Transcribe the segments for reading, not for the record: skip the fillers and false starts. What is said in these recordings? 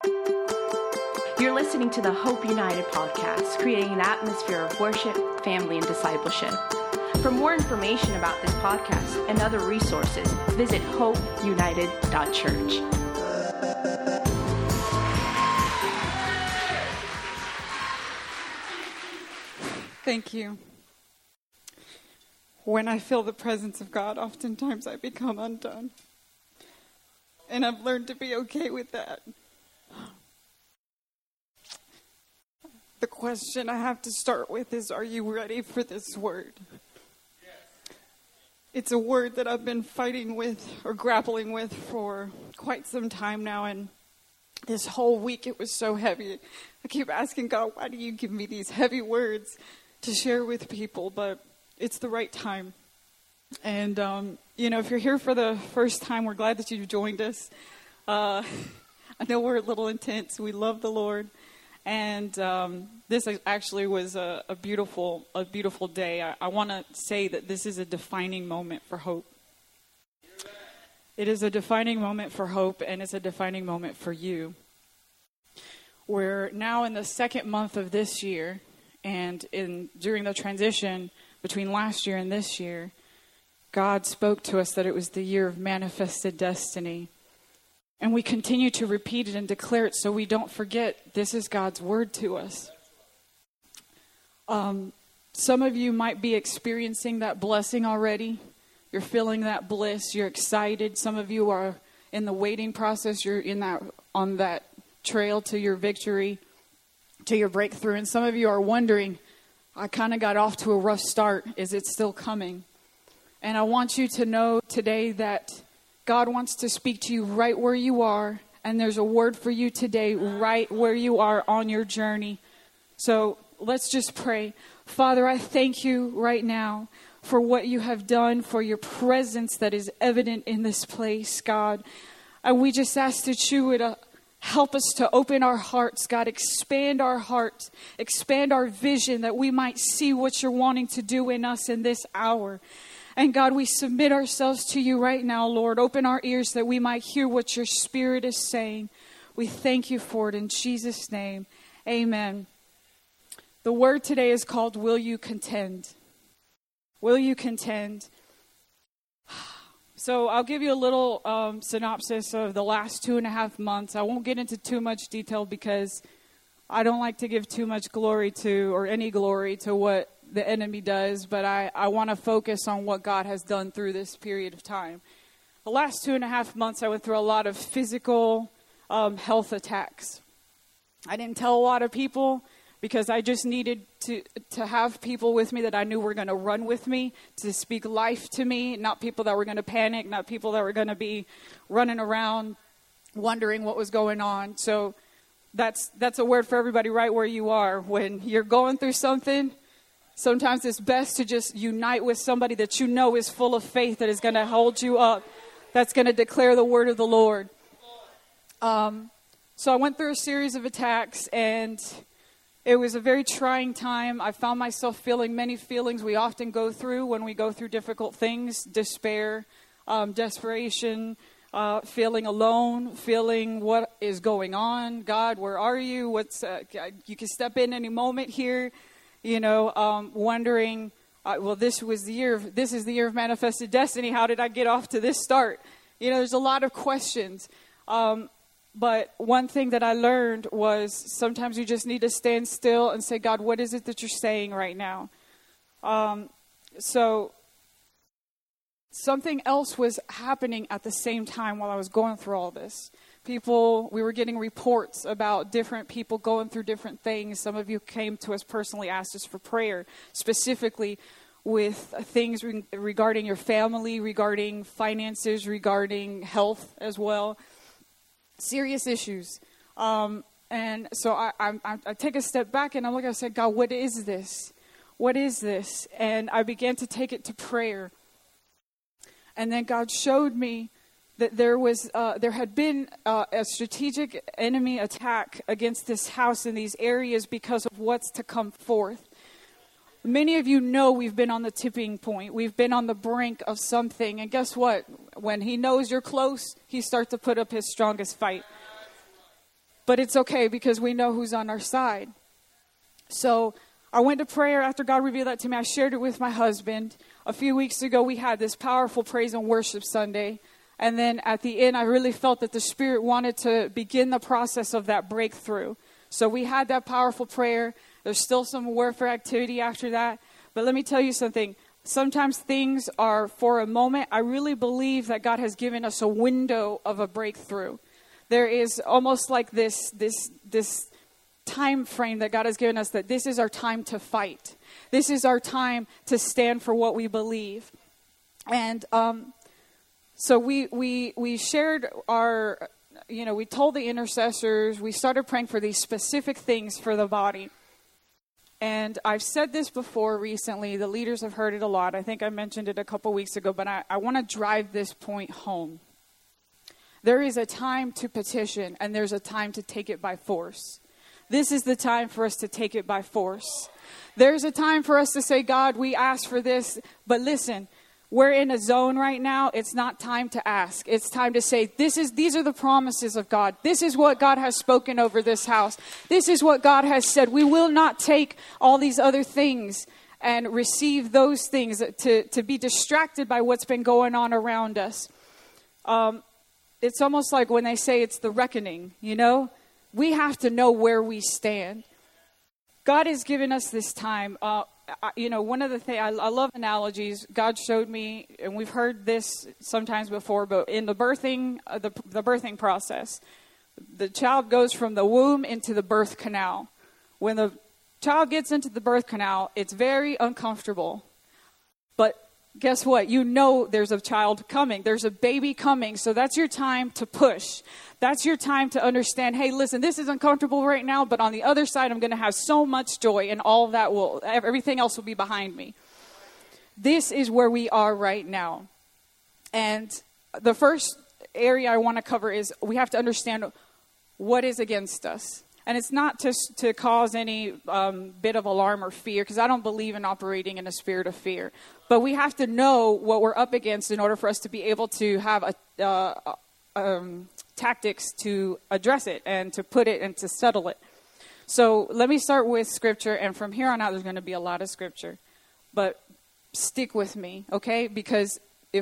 You're listening to the Hope United podcast, creating an atmosphere of worship, family, and discipleship. For more information about this podcast and other resources, visit hopeunited.church. Thank you. When I feel the presence of God, oftentimes I become undone. And I've learned to be okay with that. The question I have to start with is, are you ready for this word? It's a word that I've been fighting with or grappling with for quite some time now. And this whole week it was so heavy. I keep asking God, why do you give me these heavy words to share with people? But it's the right time. And, if you're here for the first time, we're glad that you've joined us. I know we're a little intense. We love the Lord. And this actually was a beautiful day. I want to say that this is a defining moment for Hope. It is a defining moment for Hope, and it's a defining moment for you. We're now in the second month of this year, and during the transition between last year and this year, God spoke to us that it was the year of manifested destiny. And we continue to repeat it and declare it so we don't forget this is God's word to us. Some of you might be experiencing that blessing already. You're feeling that bliss. You're excited. Some of you are in the waiting process. You're on that trail to your victory, to your breakthrough. And some of you are wondering, I kind of got off to a rough start. Is it still coming? And I want you to know today that God wants to speak to you right where you are. And there's a word for you today right where you are on your journey. So let's just pray. Father, I thank you right now for what you have done, for your presence that is evident in this place, God. And we just ask that you would help us to open our hearts, God. Expand our hearts, expand our vision that we might see what you're wanting to do in us in this hour. And God, we submit ourselves to you right now, Lord. Open our ears that we might hear what your Spirit is saying. We thank you for it in Jesus' name. Amen. The word today is called, Will You Contend? Will you contend? So I'll give you a little synopsis of the last 2.5 months. I won't get into too much detail because I don't like to give too much glory to, or any glory to what the enemy does, but I want to focus on what God has done through this period of time. The last 2.5 months, I went through a lot of physical health attacks. I didn't tell a lot of people because I just needed to have people with me that I knew were going to run with me, to speak life to me, not people that were going to panic, not people that were going to be running around wondering what was going on. So that's a word for everybody right where you are. When you're going through something, sometimes it's best to just unite with somebody that you know is full of faith, that is going to hold you up, that's going to declare the word of the Lord. So I went through a series of attacks, and it was a very trying time. I found myself feeling many feelings we often go through when we go through difficult things: despair, desperation, feeling alone, feeling what is going on. God, where are you? You can step in any moment here. Wondering, this is the year of manifested destiny. How did I get off to this start? There's a lot of questions. But one thing that I learned was sometimes you just need to stand still and say, God, what is it that you're saying right now? So something else was happening at the same time while I was going through all this. We were getting reports about different people going through different things. Some of you came to us personally, asked us for prayer, specifically with things regarding your family, regarding finances, regarding health as well. Serious issues. And so I take a step back and I'm looking, I said, God, what is this? What is this? And I began to take it to prayer. And then God showed me that there had been a strategic enemy attack against this house in these areas because of what's to come forth. Many of you know we've been on the tipping point. We've been on the brink of something. And guess what? When he knows you're close, he starts to put up his strongest fight. But it's okay because we know who's on our side. So I went to prayer after God revealed that to me. I shared it with my husband. A few weeks ago, we had this powerful praise and worship Sunday. And then at the end, I really felt that the Spirit wanted to begin the process of that breakthrough. So we had that powerful prayer. There's still some warfare activity after that. But let me tell you something. Sometimes things are for a moment. I really believe that God has given us a window of a breakthrough. There is almost like this time frame that God has given us, that this is our time to fight. This is our time to stand for what we believe. And so we shared our, we told the intercessors, we started praying for these specific things for the body. And I've said this before recently. The leaders have heard it a lot. I think I mentioned it a couple weeks ago, but I want to drive this point home. There is a time to petition, and there's a time to take it by force. This is the time for us to take it by force. There's a time for us to say, God, we ask for this. But listen, we're in a zone right now. It's not time to ask. It's time to say, these are the promises of God. This is what God has spoken over this house. This is what God has said. We will not take all these other things and receive those things to be distracted by what's been going on around us. It's almost like when they say it's the reckoning, We have to know where we stand. God has given us this time. One of the things, I love analogies. God showed me, and we've heard this sometimes before, but in the birthing, the birthing process, the child goes from the womb into the birth canal. When the child gets into the birth canal, it's very uncomfortable. But guess what? There's a child coming. There's a baby coming. So that's your time to push. That's your time to understand, hey, listen, this is uncomfortable right now, but on the other side, I'm going to have so much joy, and all of that everything else will be behind me. This is where we are right now. And the first area I want to cover is we have to understand what is against us. And it's not to cause any bit of alarm or fear, because I don't believe in operating in a spirit of fear. But we have to know what we're up against in order for us to be able to have tactics to address it and to put it and to settle it. So let me start with scripture. And from here on out, there's going to be a lot of scripture. But stick with me, okay? Because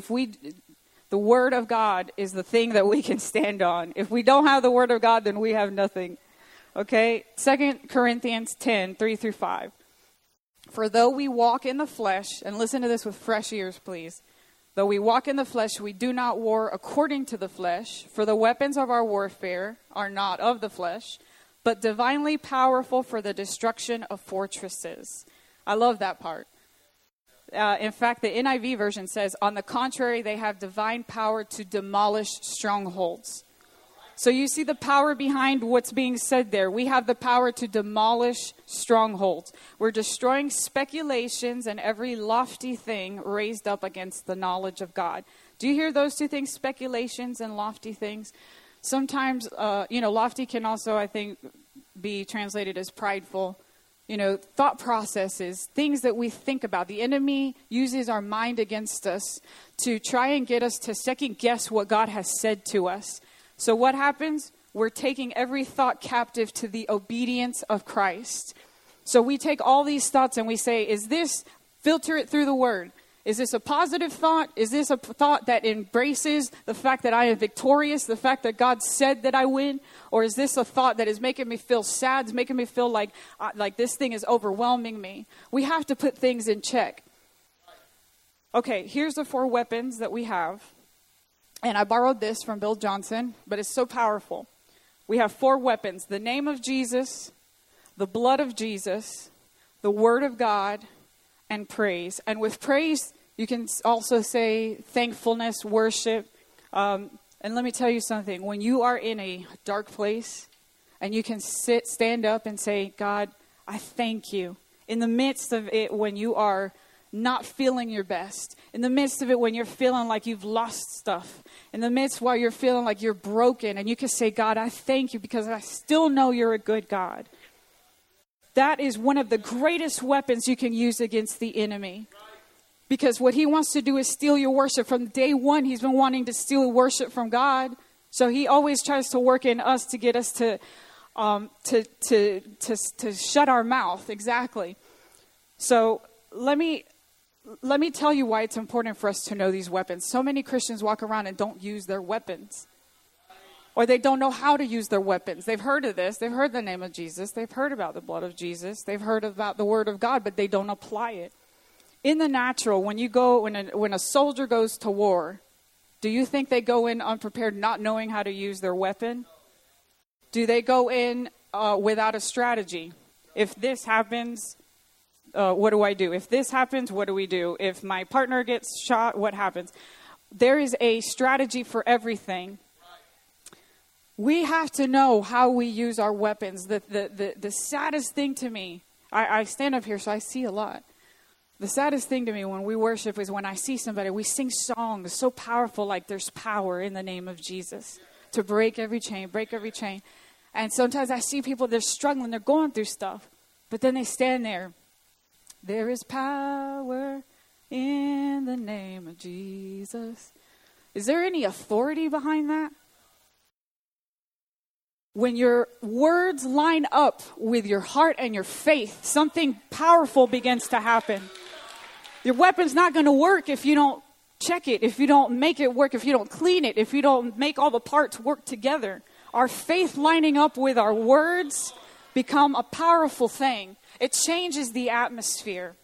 the word of God is the thing that we can stand on. If we don't have the word of God, then we have nothing. Okay, 2 Corinthians 10, 3-5. For though we walk in the flesh, and listen to this with fresh ears, please. Though we walk in the flesh, we do not war according to the flesh. For the weapons of our warfare are not of the flesh, but divinely powerful for the destruction of fortresses. I love that part. In fact, the NIV version says, on the contrary, they have divine power to demolish strongholds. So you see the power behind what's being said there. We have the power to demolish strongholds. We're destroying speculations and every lofty thing raised up against the knowledge of God. Do you hear those two things, speculations and lofty things? Sometimes, lofty can also, I think, be translated as prideful. Thought processes, things that we think about. The enemy uses our mind against us to try and get us to second guess what God has said to us. So what happens? We're taking every thought captive to the obedience of Christ. So we take all these thoughts and we say, filter it through the word. Is this a positive thought? Is this a thought that embraces the fact that I am victorious, the fact that God said that I win? Or is this a thought that is making me feel sad, is making me feel like this thing is overwhelming me? We have to put things in check. Okay, here's the 4 weapons that we have. And I borrowed this from Bill Johnson, but it's so powerful. We have 4 weapons: the name of Jesus, the blood of Jesus, the word of God, and praise. And with praise, you can also say thankfulness, worship. And let me tell you something. When you are in a dark place and you can stand up and say, God, I thank you. In the midst of it, when you are not feeling your best, in the midst of it when you're feeling like you've lost stuff, in the midst while you're feeling like you're broken, and you can say, God, I thank you because I still know you're a good God. That is one of the greatest weapons you can use against the enemy. Because what he wants to do is steal your worship. From day one, he's been wanting to steal worship from God. So he always tries to work in us to get us to to shut our mouth. Exactly. So let me tell you why it's important for us to know these weapons. So many Christians walk around and don't use their weapons. Or they don't know how to use their weapons. They've heard of this. They've heard the name of Jesus. They've heard about the blood of Jesus. They've heard about the word of God, but they don't apply it. In the natural, when a soldier goes to war, do you think they go in unprepared, not knowing how to use their weapon? Do they go in without a strategy? If this happens, what do I do? If this happens, what do we do? If my partner gets shot, what happens? There is a strategy for everything. We have to know how we use our weapons. The saddest thing to me, I stand up here so I see a lot. The saddest thing to me when we worship is when I see somebody, we sing songs so powerful, like there's power in the name of Jesus to break every chain, break every chain. And sometimes I see people, they're struggling, they're going through stuff. But then they stand there. There is power in the name of Jesus. Is there any authority behind that? When your words line up with your heart and your faith, something powerful begins to happen. Your weapon's not going to work if you don't check it, if you don't make it work, if you don't clean it, if you don't make all the parts work together. Our faith lining up with our words become a powerful thing. It changes the atmosphere.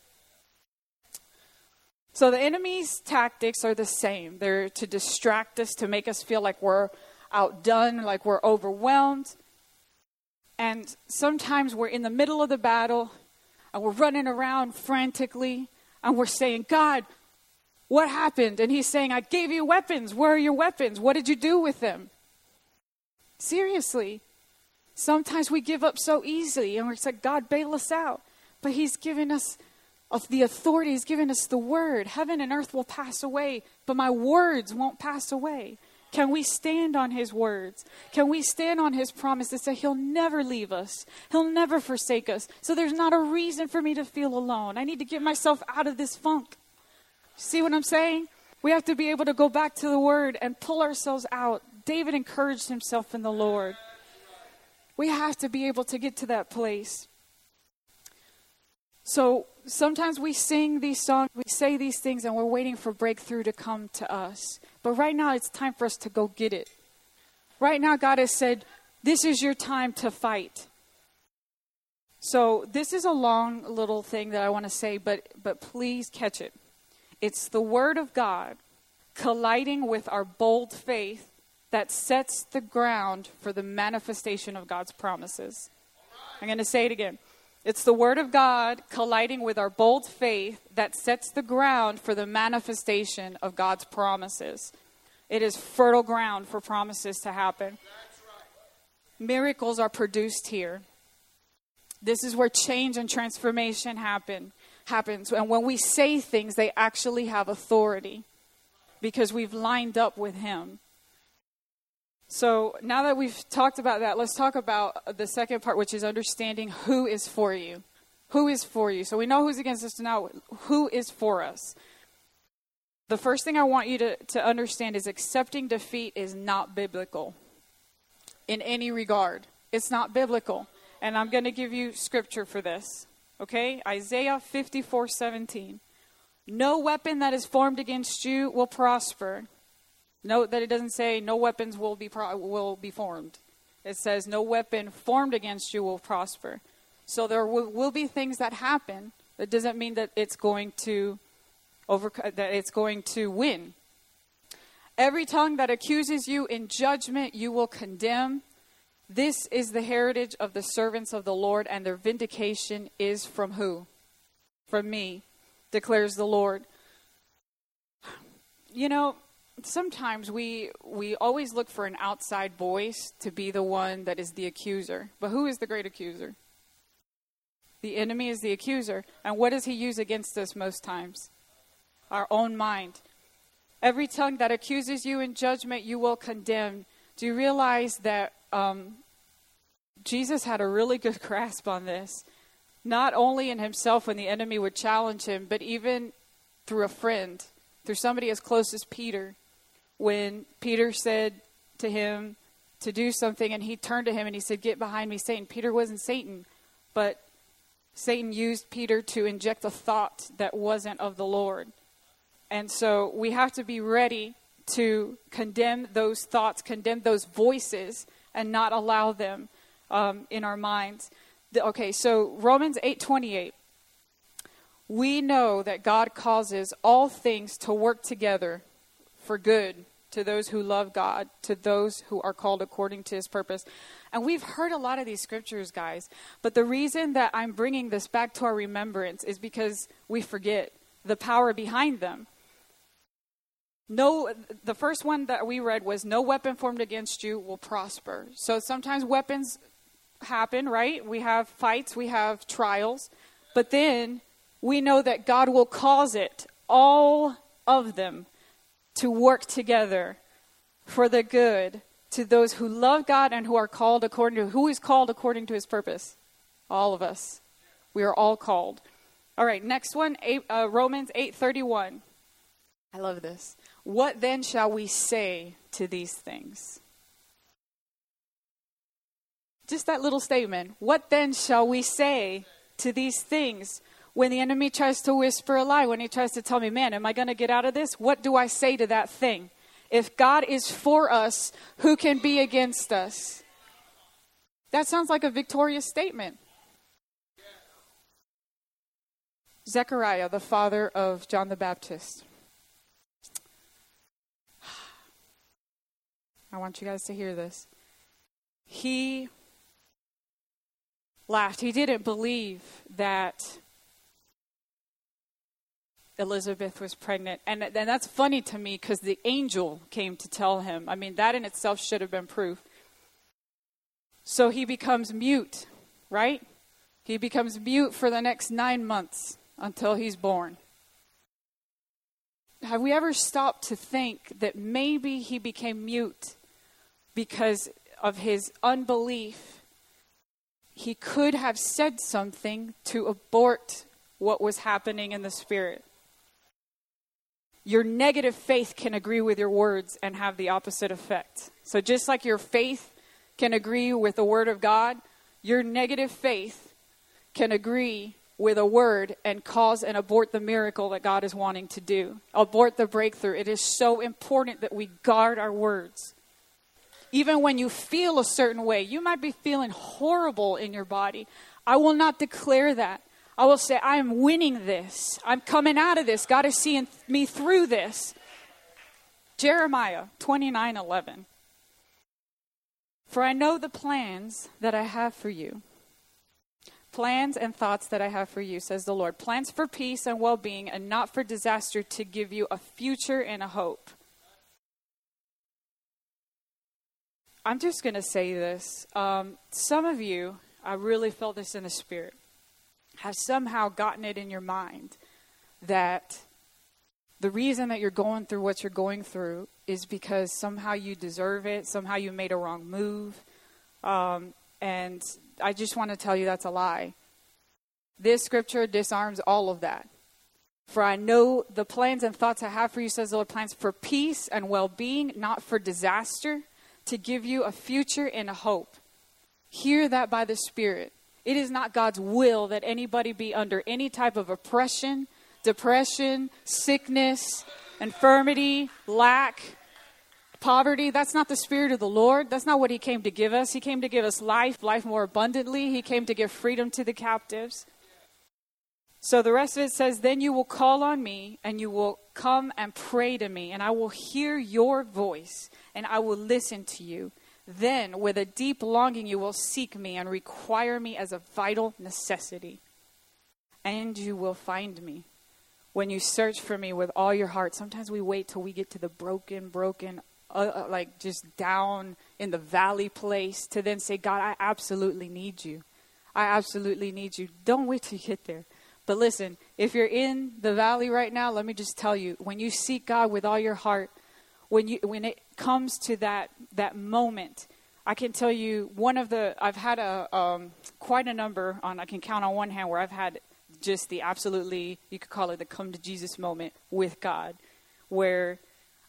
So the enemy's tactics are the same. They're to distract us, to make us feel like we're outdone, like we're overwhelmed. And sometimes we're in the middle of the battle and we're running around frantically and we're saying, God, what happened? And he's saying, I gave you weapons. Where are your weapons? What did you do with them? Seriously. Sometimes we give up so easily and we're like, God, bail us out. But he's given us the authority. He's given us the word. Heaven and earth will pass away, but my words won't pass away. Can we stand on his words? Can we stand on his promise to say he'll never leave us? He'll never forsake us. So there's not a reason for me to feel alone. I need to get myself out of this funk. See what I'm saying? We have to be able to go back to the word and pull ourselves out. David encouraged himself in the Lord. We have to be able to get to that place. So sometimes we sing these songs, we say these things, and we're waiting for breakthrough to come to us. But right now, it's time for us to go get it. Right now, God has said, this is your time to fight. So this is a long little thing that I want to say, but please catch it. It's the word of God colliding with our bold faith that sets the ground for the manifestation of God's promises. I'm going to say it again. It's the word of God colliding with our bold faith that sets the ground for the manifestation of God's promises. It is fertile ground for promises to happen. Miracles are produced here. This is where change and transformation happens. And when we say things, they actually have authority because we've lined up with him. So now that we've talked about that, let's talk about the second part, which is understanding who is for you. Who is for you? So we know who's against us now. Who is for us? The first thing I want you to understand is accepting defeat is not biblical in any regard. It's not biblical. And I'm going to give you scripture for this. Okay? Isaiah 54:17. No weapon that is formed against you will prosper. Note that it doesn't say no weapons will be formed. It says no weapon formed against you will prosper. So there will be things that happen. That doesn't mean that it's going to win. Every tongue that accuses you in judgment you will condemn. This is the heritage of the servants of the Lord, and their vindication is from who? From me, declares the Lord. You know, sometimes we always look for an outside voice to be the one that is the accuser. But who is the great accuser? The enemy is the accuser. And what does he use against us most times? Our own mind. Every tongue that accuses you in judgment, you will condemn. Do you realize that Jesus had a really good grasp on this? Not only in himself when the enemy would challenge him, but even through a friend, through somebody as close as Peter. When Peter said to him, to do something, and he turned to him and he said, "Get behind me, Satan." Peter wasn't Satan, but Satan used Peter to inject a thought that wasn't of the Lord. And so we have to be ready to condemn those thoughts, condemn those voices, and not allow them in our minds. Okay, so Romans 8:28. We know that God causes all things to work together for good to those who love God, to those who are called according to his purpose. And we've heard a lot of these scriptures, guys. But the reason that I'm bringing this back to our remembrance is because we forget the power behind them. No, the first one that we read was, no weapon formed against you will prosper. So sometimes weapons happen, right? We have fights, we have trials. But then we know that God will cause it, all of them, to work together for the good to those who love God and who are called according to, who is called according to his purpose? All of us. We are all called. All right, next one, Romans 8:31. I love this. What then shall we say to these things? Just that little statement. What then shall we say to these things? When the enemy tries to whisper a lie, when he tries to tell me, man, am I going to get out of this? What do I say to that thing? If God is for us, who can be against us? That sounds like a victorious statement. Zechariah, the father of John the Baptist. I want you guys to hear this. He laughed. He didn't believe that Elizabeth was pregnant. And that's funny to me because the angel came to tell him. I mean, that in itself should have been proof. So he becomes mute, right? He becomes mute for the next 9 months until he's born. Have we ever stopped to think that maybe he became mute because of his unbelief? He could have said something to abort what was happening in the spirit. Your negative faith can agree with your words and have the opposite effect. So just like your faith can agree with the word of God, your negative faith can agree with a word and cause and abort the miracle that God is wanting to do. Abort the breakthrough. It is so important that we guard our words. Even when you feel a certain way, you might be feeling horrible in your body. I will not declare that. I will say, I am winning this. I'm coming out of this. God is seeing me through this. Jeremiah 29:11. For I know the plans that I have for you. Plans and thoughts that I have for you, says the Lord. Plans for peace and well-being and not for disaster, to give you a future and a hope. I'm just going to say this. Some of you, I really felt this in the spirit, have somehow gotten it in your mind that the reason that you're going through what you're going through is because somehow you deserve it, somehow you made a wrong move. And I just want to tell you that's a lie. This scripture disarms all of that. For I know the plans and thoughts I have for you, says the Lord, plans for peace and well-being, not for disaster, to give you a future and a hope. Hear that by the Spirit. It is not God's will that anybody be under any type of oppression, depression, sickness, infirmity, lack, poverty. That's not the Spirit of the Lord. That's not what he came to give us. He came to give us life, life more abundantly. He came to give freedom to the captives. So the rest of it says, then you will call on me and you will come and pray to me, and I will hear your voice and I will listen to you. Then with a deep longing you will seek me and require me as a vital necessity. And you will find me when you search for me with all your heart. Sometimes we wait till we get to the broken, like just down in the valley place to then say, God, I absolutely need you. I absolutely need you. Don't wait till you get there. But listen, if you're in the valley right now, let me just tell you, when you seek God with all your heart, when it comes to that moment, I can tell you I've had quite a number I can count on one hand where I've had just the absolutely, you could call it the come to Jesus moment with God, where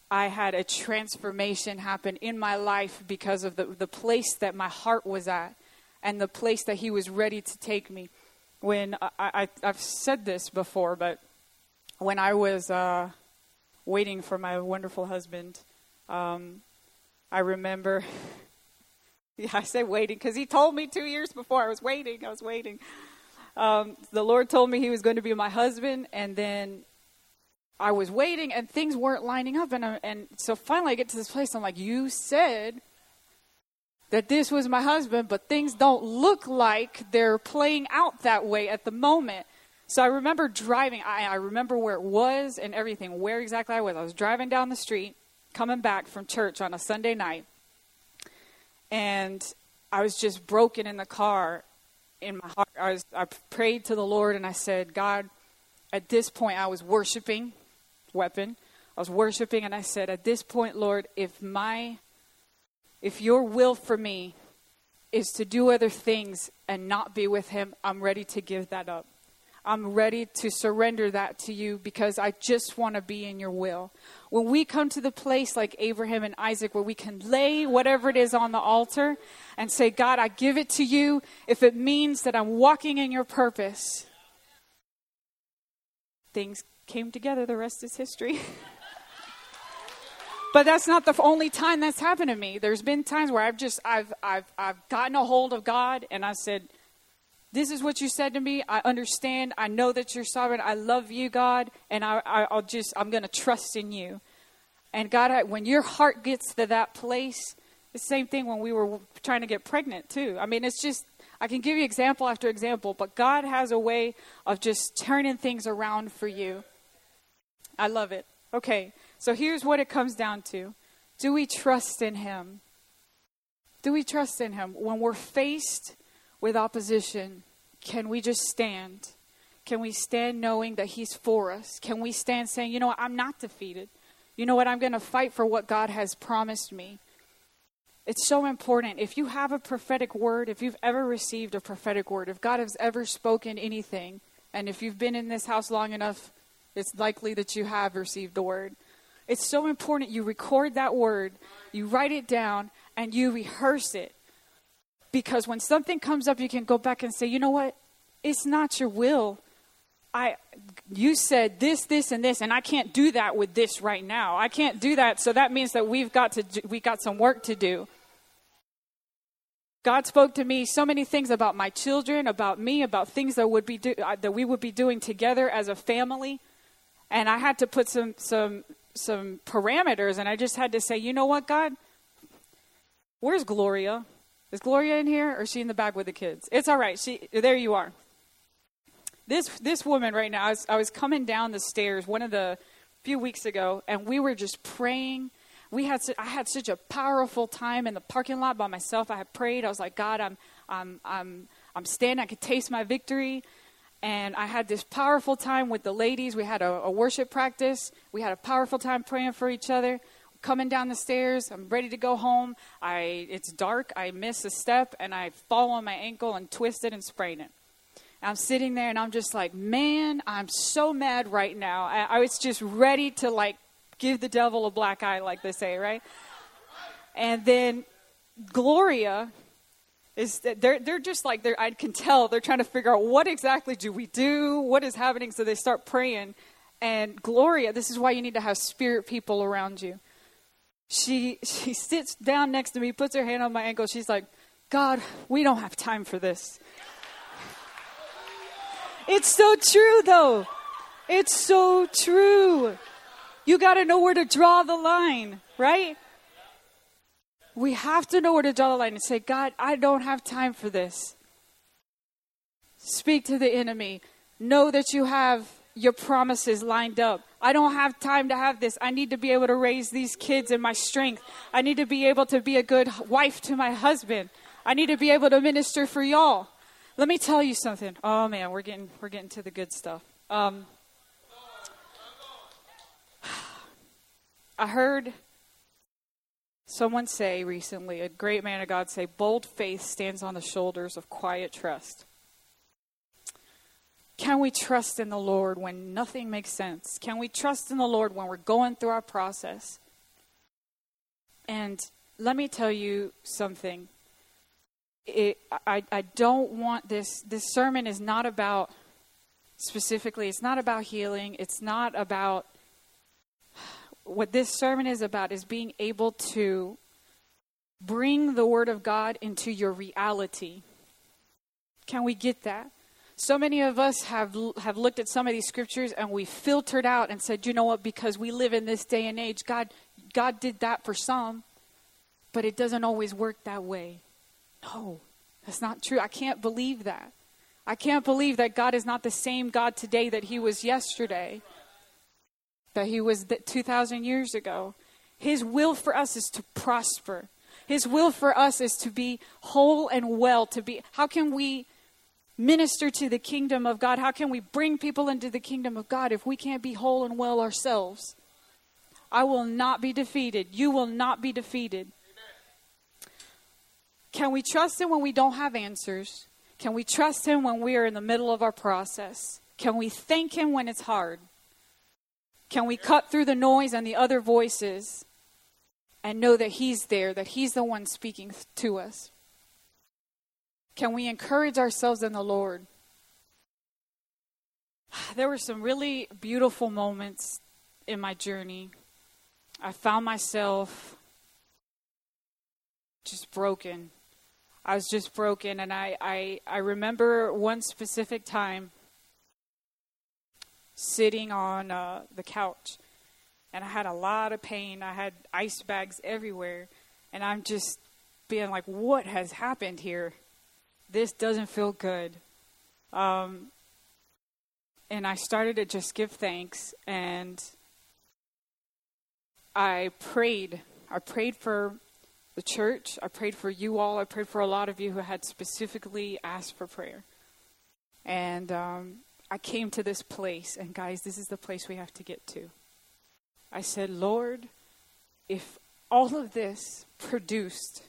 I had a transformation happen in my life because of the place that my heart was at and the place that he was ready to take me. When I've said this before, but when I was waiting for my wonderful husband, I remember, I say waiting because he told me 2 years before I was waiting. The Lord told me he was going to be my husband, and then I was waiting and things weren't lining up. And so finally I get to this place. I'm like, you said that this was my husband, but things don't look like they're playing out that way at the moment. So I remember driving. I remember where it was and everything, where exactly I was. I was driving down the street, coming back from church on a Sunday night. And I was just broken in the car in my heart. I prayed to the Lord and I said, God, at this point I was worshiping, weapon. I was worshiping and I said, at this point, Lord, if your will for me is to do other things and not be with him, I'm ready to give that up. I'm ready to surrender that to you because I just want to be in your will. When we come to the place like Abraham and Isaac where we can lay whatever it is on the altar and say, God, I give it to you if it means that I'm walking in your purpose. Things came together. The rest is history. But that's not the only time that's happened to me. There's been times where I've gotten a hold of God and I said, this is what you said to me. I understand. I know that you're sovereign. I love you, God. And I'm going to trust in you. And God, when your heart gets to that place, the same thing when we were trying to get pregnant too. I mean, it's just, I can give you example after example, but God has a way of just turning things around for you. I love it. Okay. So here's what it comes down to. Do we trust in him? Do we trust in him? When we're faced with opposition, can we just stand? Can we stand knowing that he's for us? Can we stand saying, you know what, I'm not defeated. You know what, I'm going to fight for what God has promised me. It's so important. If you have a prophetic word, if you've ever received a prophetic word, if God has ever spoken anything, and if you've been in this house long enough, it's likely that you have received the word. It's so important you record that word, you write it down, and you rehearse it. Because when something comes up, you can go back and say, you know what? It's not your will. You said this, and this, and I can't do that with this right now. I can't do that, so that means that we got some work to do. God spoke to me so many things about my children, about me, about things that we would be doing together as a family. And I had to put some parameters, and I just had to say, you know what, God? Where's Gloria? Is Gloria in here, or is she in the back with the kids? It's all right. There you are. This woman right now, I was coming down the stairs few weeks ago, and we were just praying. I had such a powerful time in the parking lot by myself. I had prayed. I was like, God, I'm standing. I could taste my victory. And I had this powerful time with the ladies. We had a worship practice. We had a powerful time praying for each other. Coming down the stairs, I'm ready to go home. It's dark. I miss a step, and I fall on my ankle and twist it and sprain it. I'm sitting there, and I'm just like, man, I'm so mad right now. I was just ready to, give the devil a black eye, like they say, right? And then Gloria they're just I can tell they're trying to figure out what exactly do we do, what is happening. So they start praying, and Gloria, this is why you need to have spirit people around you. She sits down next to me, puts her hand on my ankle. She's like, God, we don't have time for this. It's so true, though. It's so true. You got to know where to draw the line, right? We have to know where to draw the line and say, God, I don't have time for this. Speak to the enemy. Know that you have your promises lined up. I don't have time to have this. I need to be able to raise these kids in my strength. I need to be able to be a good wife to my husband. I need to be able to minister for y'all. Let me tell you something. Oh man, we're getting to the good stuff. I heard someone say recently, a great man of God say, bold faith stands on the shoulders of quiet trust. Can we trust in the Lord when nothing makes sense? Can we trust in the Lord when we're going through our process? And let me tell you something. I don't want this sermon is not about, specifically, it's not about healing. It's not about, what this sermon is about is being able to bring the Word of God into your reality. Can we get that? So many of us have looked at some of these scriptures and we filtered out and said, you know what, because we live in this day and age, God did that for some, but it doesn't always work that way. No, that's not true. I can't believe that. I can't believe that God is not the same God today that he was yesterday, that he was 2,000 years ago. His will for us is to prosper. His will for us is to be whole and well, how can we minister to the kingdom of God? How can we bring people into the kingdom of God if we can't be whole and well ourselves? I will not be defeated. You will not be defeated. Can we trust him when we don't have answers? Can we trust him when we are in the middle of our process? Can we thank him when it's hard? Can we cut through the noise and the other voices and know that he's there, that he's the one speaking to us? Can we encourage ourselves in the Lord? There were some really beautiful moments in my journey. I found myself just broken. I was just broken, and I remember one specific time sitting on the couch, and I had a lot of pain. I had ice bags everywhere, and I'm just being like, what has happened here? This doesn't feel good. And I started to just give thanks, and I prayed. I prayed for the church. I prayed for you all. I prayed for a lot of you who had specifically asked for prayer. And I came to this place, and guys, this is the place we have to get to. I said, Lord, if all of this produced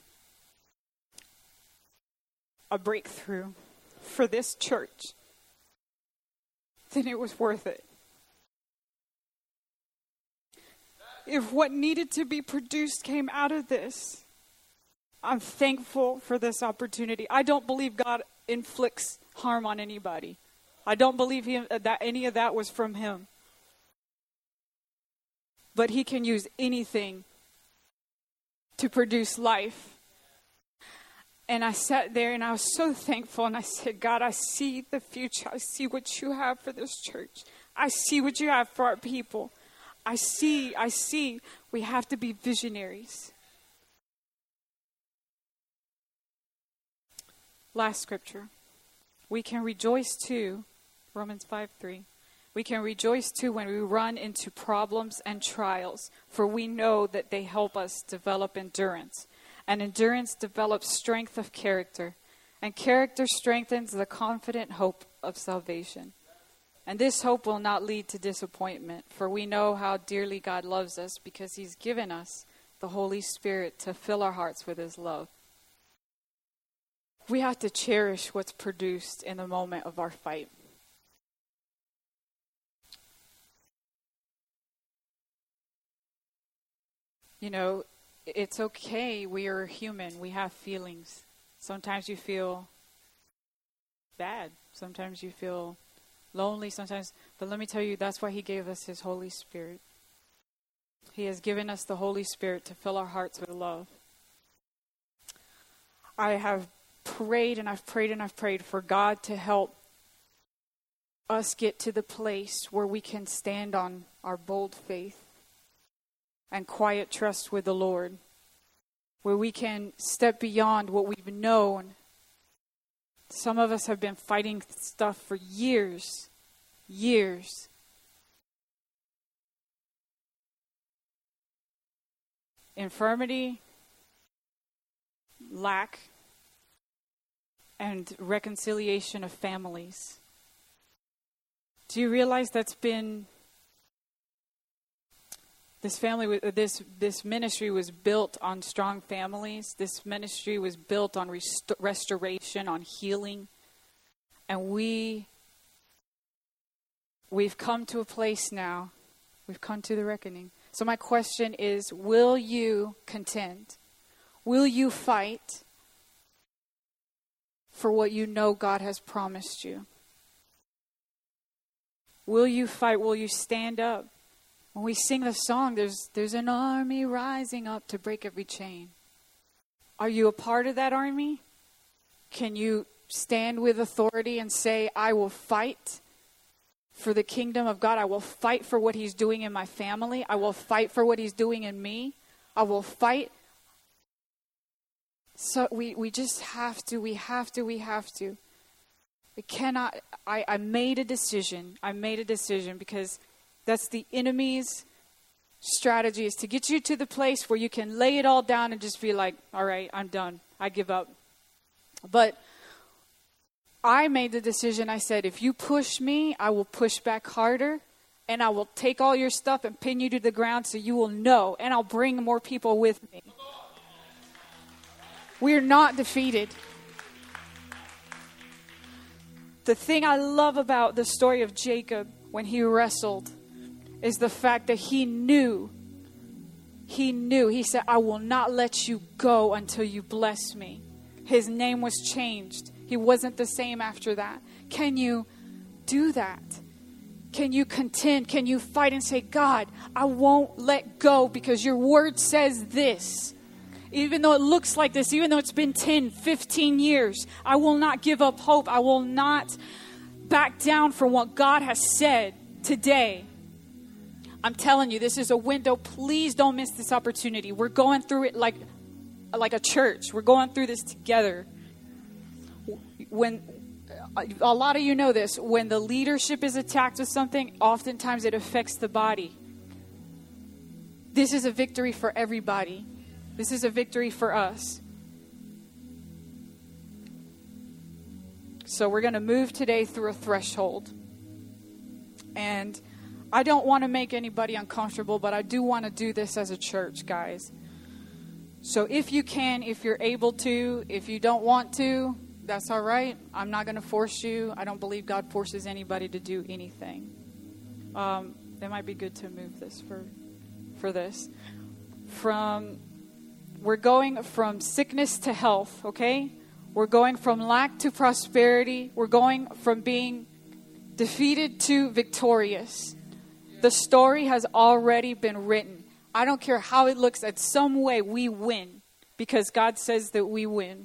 a breakthrough for this church, then it was worth it. If what needed to be produced came out of this, I'm thankful for this opportunity. I don't believe God inflicts harm on anybody. I don't believe that any of that was from him. But he can use anything to produce life. And I sat there and I was so thankful, and I said, God, I see the future. I see what you have for this church. I see what you have for our people. I see. We have to be visionaries. Last scripture. We can rejoice too, Romans 5:3. We can rejoice too when we run into problems and trials, for we know that they help us develop endurance. And endurance develops strength of character. And character strengthens the confident hope of salvation. And this hope will not lead to disappointment, for we know how dearly God loves us because he's given us the Holy Spirit to fill our hearts with his love. We have to cherish what's produced in the moment of our fight. You know, it's okay. We are human. We have feelings. Sometimes you feel bad. Sometimes you feel lonely. Sometimes, but let me tell you, that's why he gave us his Holy Spirit. He has given us the Holy Spirit to fill our hearts with love. I have prayed and I've prayed and I've prayed for God to help us get to the place where we can stand on our bold faith and quiet trust with the Lord, where we can step beyond what we've known. Some of us have been fighting stuff for years. Infirmity, lack, and reconciliation of families. Do you realize that's been this ministry was built on strong families. This ministry was built on restoration, on healing. And we've come to a place now, we've come to the reckoning, So my question is, will you contend? Will you fight for what you know God has promised you? Will you fight? Will you stand up? When we sing the song, there's an army rising up to break every chain. Are you a part of that army? Can you stand with authority and say, I will fight for the kingdom of God? I will fight for what he's doing in my family. I will fight for what he's doing in me. I will fight. So we just have to. We cannot. I made a decision. Because that's the enemy's strategy, is to get you to the place where you can lay it all down and just be like, all right, I'm done. I give up. But I made the decision. I said, if you push me, I will push back harder, and I will take all your stuff and pin you to the ground so you will know, and I'll bring more people with me. We're not defeated. The thing I love about the story of Jacob when he wrestled is the fact that he knew. He said, I will not let you go until you bless me. His name was changed. He wasn't the same after that. Can you do that? Can you contend? Can you fight and say, God, I won't let go because your word says this. Even though it looks like this, even though it's been 10, 15 years, I will not give up hope. I will not back down from what God has said today. I'm telling you, this is a window. Please don't miss this opportunity. We're going through it like a church. We're going through this together. When a lot of you know this, when the leadership is attacked with something, oftentimes it affects the body. This is a victory for everybody. This is a victory for us. So we're going to move today through a threshold. And I don't want to make anybody uncomfortable, but I do want to do this as a church, guys. So if you can, if you're able to, if you don't want to, that's all right. I'm not going to force you. I don't believe God forces anybody to do anything. It might be good to move this for this. We're going from sickness to health, okay? We're going from lack to prosperity. We're going from being defeated to victorious. The story has already been written. I don't care how it looks. At some way we win because God says that we win.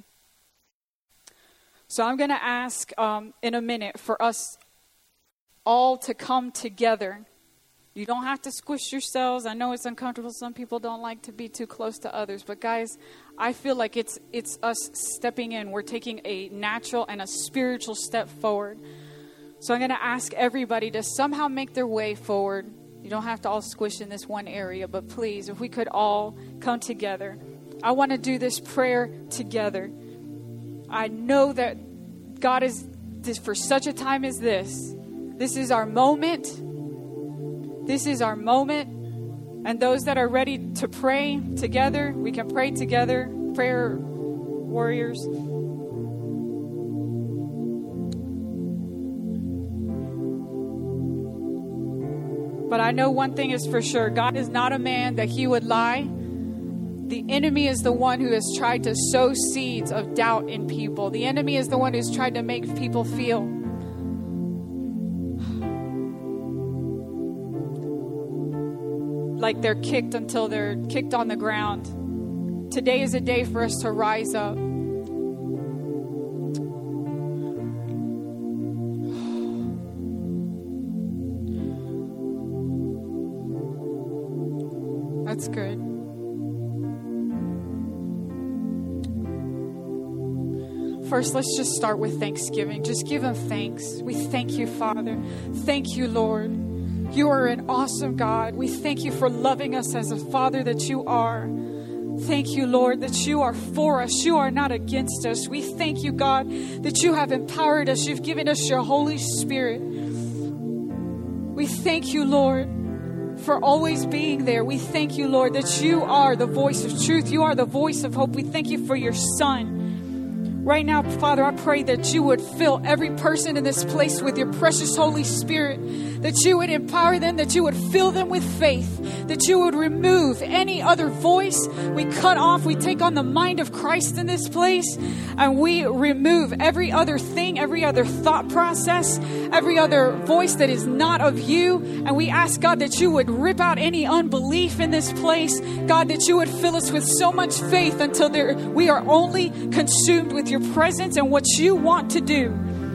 So I'm going to ask in a minute for us all to come together. You don't have to squish yourselves. I know it's uncomfortable. Some people don't like to be too close to others. But guys, I feel like it's us stepping in. We're taking a natural and a spiritual step forward. So I'm going to ask everybody to somehow make their way forward. You don't have to all squish in this one area, but please, if we could all come together. I want to do this prayer together. I know that God is this for such a time as this. This is our moment. This is our moment. And those that are ready to pray together, we can pray together. Prayer warriors. But I know one thing is for sure. God is not a man that he would lie. The enemy is the one who has tried to sow seeds of doubt in people. The enemy is the one who's tried to make people feel like they're kicked until they're kicked on the ground. Today is a day for us to rise up. That's good. First, let's just start with thanksgiving. Just give him thanks. We thank you, Father. Thank you, Lord. You are an awesome God. We thank you for loving us as a Father that you are. Thank you, Lord, that you are for us. You are not against us. We thank you, God, that you have empowered us. You've given us your Holy Spirit. We thank you, Lord, for always being there. We thank you, Lord, that you are the voice of truth. You are the voice of hope. We thank you for your Son. Right now, Father, I pray that you would fill every person in this place with your precious Holy Spirit, that you would empower them, that you would fill them with faith, that you would remove any other voice. We cut off, we take on the mind of Christ in this place, and we remove every other thing, every other thought process, every other voice that is not of you. And we ask, God, that you would rip out any unbelief in this place. God, that you would fill us with so much faith until we are only consumed with your presence and what you want to do.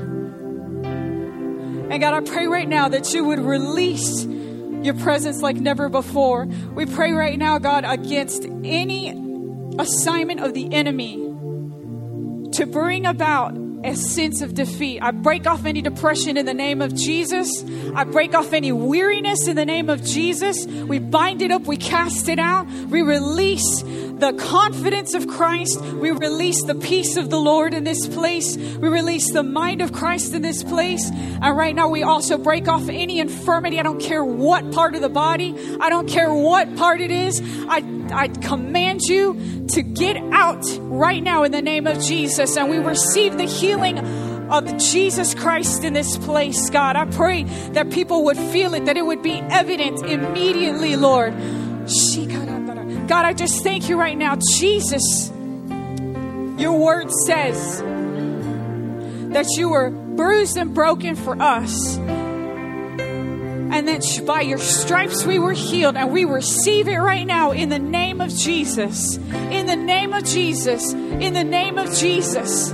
And God, I pray right now that you would release your presence like never before. We pray right now, God, against any assignment of the enemy to bring about a sense of defeat. I break off any depression in the name of Jesus. I break off any weariness in the name of Jesus. We bind it up. We cast it out. We release the confidence of Christ. We release the peace of the Lord in this place. We release the mind of Christ in this place. And right now we also break off any infirmity. I don't care what part of the body. I don't care what part it is. I command you to get out right now in the name of Jesus. And we receive the healing of Jesus Christ in this place, God. I pray that people would feel it, that it would be evident immediately, Lord. God, I just thank you right now, Jesus. Your word says that you were bruised and broken for us, and that by your stripes we were healed, and we receive it right now in the name of Jesus. In the name of Jesus. In the name of Jesus.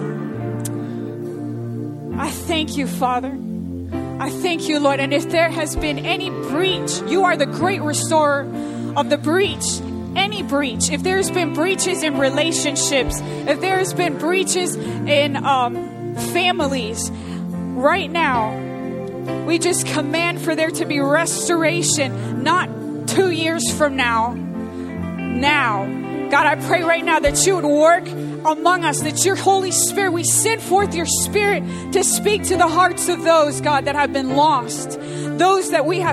I thank you, Father. I thank you, Lord. And if there has been any breach, you are the great restorer of the breach. Any breach. If there's been breaches in relationships, if there's been breaches in families, right now, we just command for there to be restoration, not 2 years from now. Now. God, I pray right now that you would work among us, that your Holy Spirit, we send forth your Spirit to speak to the hearts of those, God, that have been lost, those that we have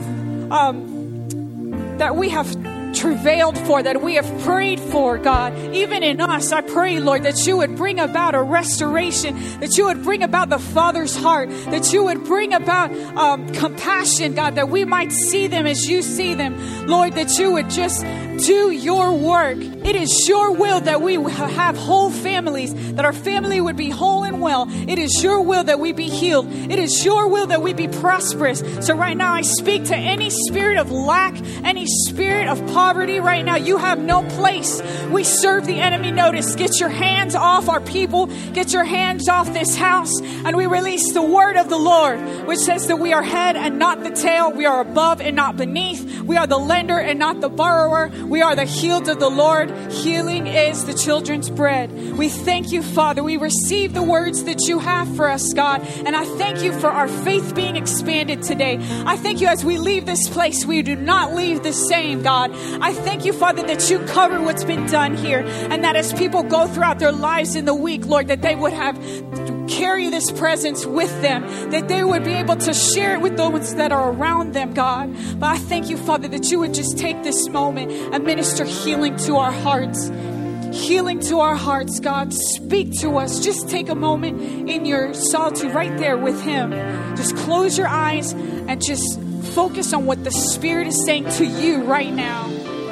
travailed for, that we have prayed for, God. Even in us, I pray, Lord, that you would bring about a restoration, that you would bring about the Father's heart, that you would bring about compassion, God, that we might see them as you see them. Lord, that you would just do your work. It is your will that we have whole families, that our family would be whole and well. It is your will that we be healed. It is your will that we be prosperous. So right now I speak to any spirit of lack, any spirit of poverty right now. You have no place. We serve the enemy notice. Get your hands off our people. Get your hands off this house. And we release the word of the Lord, which says that we are head and not the tail. We are above and not beneath. We are the lender and not the borrower. We are the healed of the Lord. Healing is the children's bread. We thank you, Father. We receive the words that you have for us, God. And I thank you for our faith being expanded today. I thank you as we leave this place, we do not leave the same, God. I thank you, Father, that you cover what's been done here. And that as people go throughout their lives in the week, Lord, that they would carry this presence with them, that they would be able to share it with those that are around them, God. But I thank you, Father, that you would just take this moment and minister healing to our hearts. Healing to our hearts, God. Speak to us. Just take a moment in your solitude right there with him. Just close your eyes and just focus on what the Spirit is saying to you right now.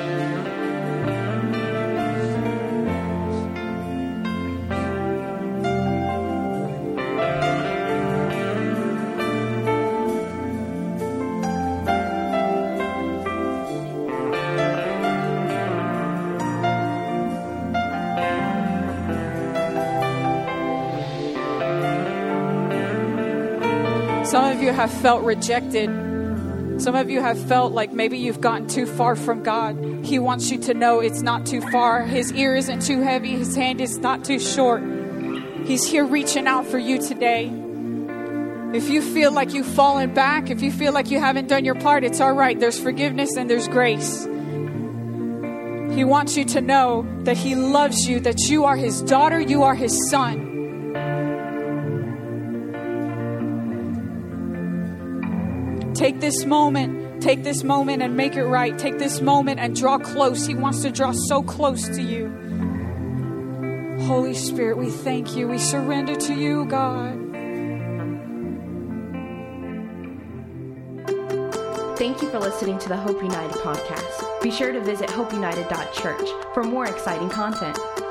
Some of you have felt rejected. Some of you have felt like maybe you've gotten too far from God. He wants you to know it's not too far. His ear isn't too heavy. His hand is not too short. He's here reaching out for you today. If you feel like you've fallen back, if you feel like you haven't done your part, it's all right. There's forgiveness and there's grace. He wants you to know that he loves you, that you are his daughter, you are his son. Take this moment and make it right. Take this moment and draw close. He wants to draw so close to you. Holy Spirit, we thank you. We surrender to you, God. Thank you for listening to the Hope United podcast. Be sure to visit hopeunited.church for more exciting content.